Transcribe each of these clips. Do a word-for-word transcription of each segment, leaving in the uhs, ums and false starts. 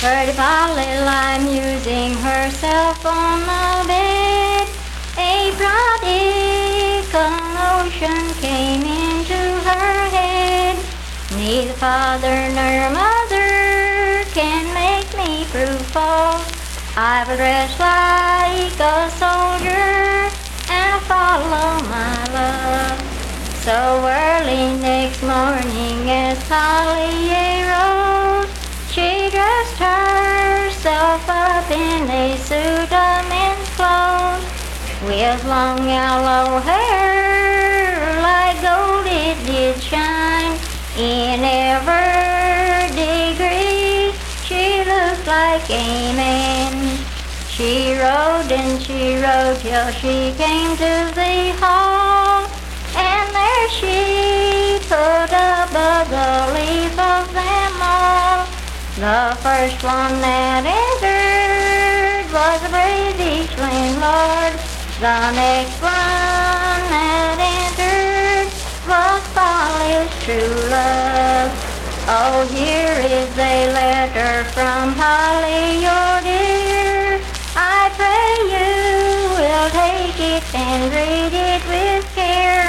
Pretty Polly lie musing herself on the bed. A prodigal notion came into her head. Neither father nor mother can make me proof false. I will dress like a soldier and follow my love. So early next morning as Polly arose, she dressed herself up in a suit of men's clothes, with long yellow hair like gold it did shine. In every degree she looked like a man. She rode and she rode till she came to the hall, and there she put above the leaf of them all. The first one that entered was a British landlord. The next one that entered was Polly's true love. Oh, here is a letter from Polly, your dear. I pray you will take it and read it with care.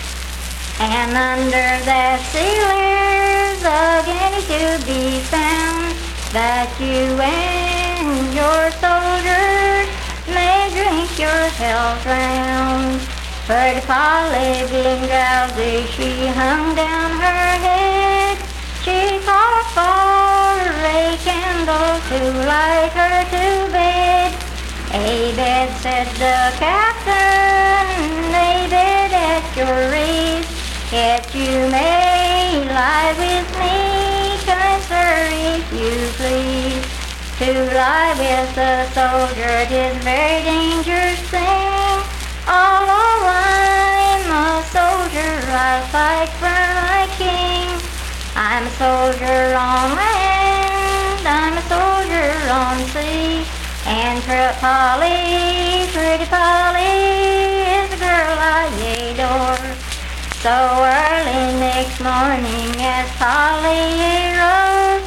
And under that seal is a guinea to be found, that you and your soldiers may drink your health round. Pretty Polly, being drowsy, she hung down her head. She called for a candle to light her to bed. A bed, said the captain, a bed at your ease. Yet you may lie with me, kind sir, if you please. To lie with a soldier, 'tis a very dangerous thing. Although I'm a soldier, I fight for my king. I'm a soldier on land, I'm a soldier on sea. And Pretty Polly, Pretty Polly is the girl I adore. So early next morning as Polly arose,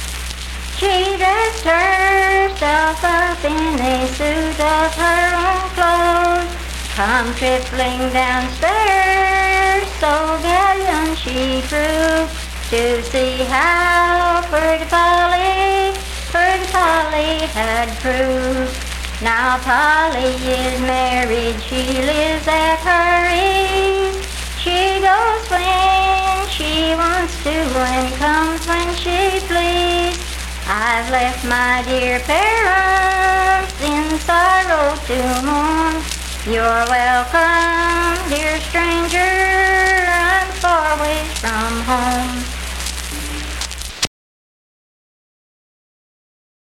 she dressed herself up in a suit of her own clothes. Come tripling downstairs, so gallant she proved, to see how Pretty Polly, Pretty Polly had proved. Now Polly is married, she lives at her ease. She goes when she wants to and comes when she please. I've left my dear parents in sorrow to mourn. You're welcome, dear